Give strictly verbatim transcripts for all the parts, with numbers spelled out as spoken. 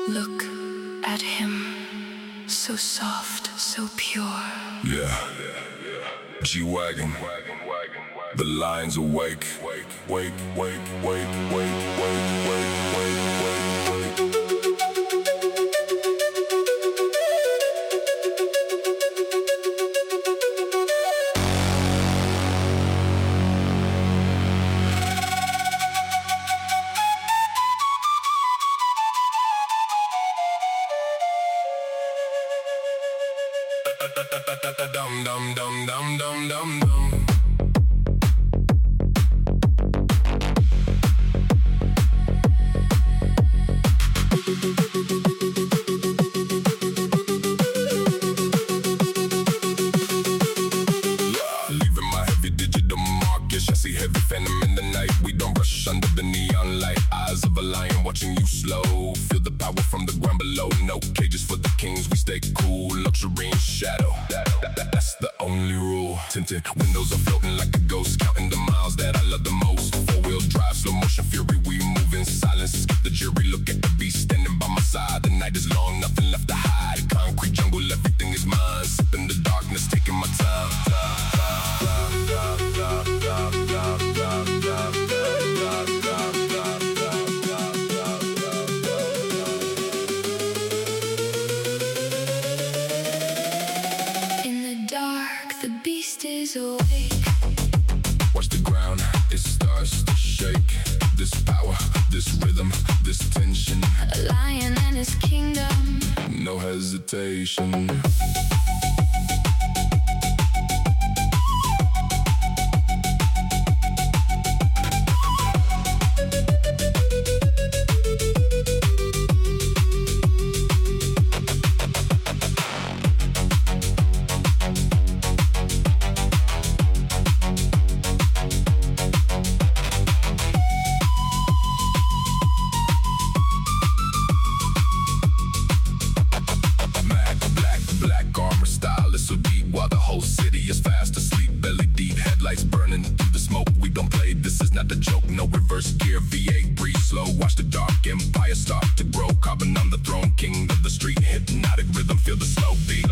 Look at him, so soft, so pure. Yeah, G-Wagon, the lion's awake. Wake, wake, wake, wake, wake, wake, wake, wake, wake. Dum dum dum dum dum dum dum. Leaving my heavy digital mark, yes, I see heavy phantom in the night. We don't rush under the neon light. Eyes of a lion watching you slow. Feel the power from the ground below. No cages for the kings, we stay cool. Luxury in shadow, that, that, that, that's the only rule. Tinted windows are floating like a ghost, counting the miles that I love the most. Four-wheel drive, slow motion fury, we move in silence. Skip the jury, look at the beast standing by my side. The night is long, nothing left to hide. Concrete jungle, everything is mine. Sipping the darkness, taking my time. In the dark, the beast is awake. Watch the ground, it starts to shake. This power, this rhythm, this tension. A lion and his kingdom. No hesitation. Burning through the smoke, we don't play, this is not a joke. No reverse gear, V eight, breathe slow. Watch the dark empire start to grow. Carbon on the throne, king of the street. Hypnotic rhythm, feel the slow beat.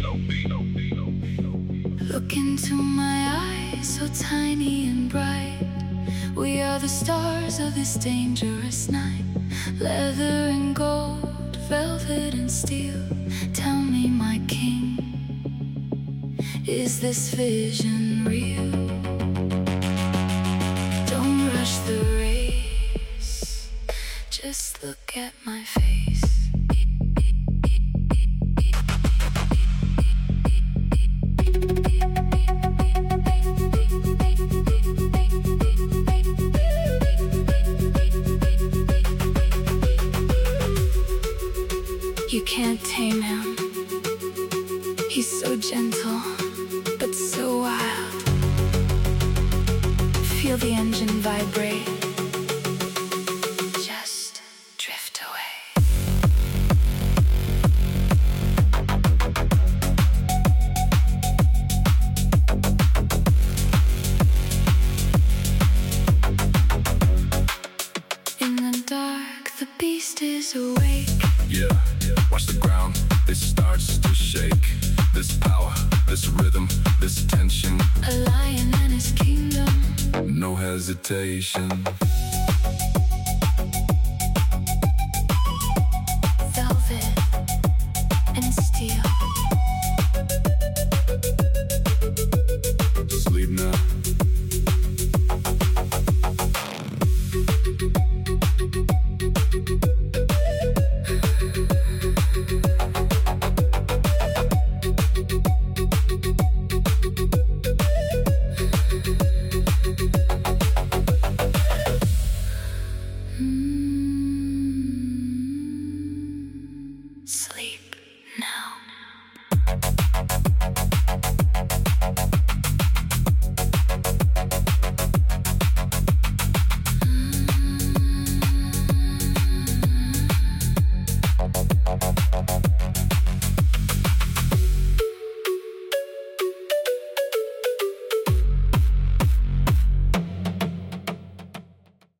Look into my eyes, so tiny and bright. We are the stars of this dangerous night. Leather and gold, velvet and steel. Tell me, my king, is this vision real? Don't rush the race, just look at my face. You can't tame him. He's so gentle, but so wild. Feel the engine vibrate. Just drift away. In the dark, the beast is awake. Yeah, watch the ground, it starts to shake. This power, this rhythm, this tension. A lion and his kingdom. No hesitation.